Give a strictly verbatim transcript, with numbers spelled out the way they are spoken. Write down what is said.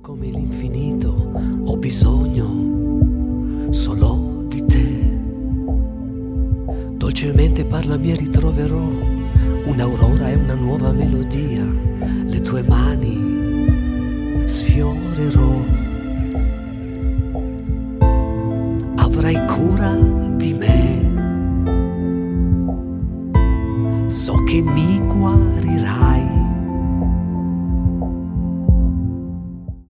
come l'infinito, ho bisogno solo di te. Dolcemente parlami e ritroverò un'aurora e una nuova melodia. Le tue mani sfiorerò. Avrai cura di me. So che mi guarirai.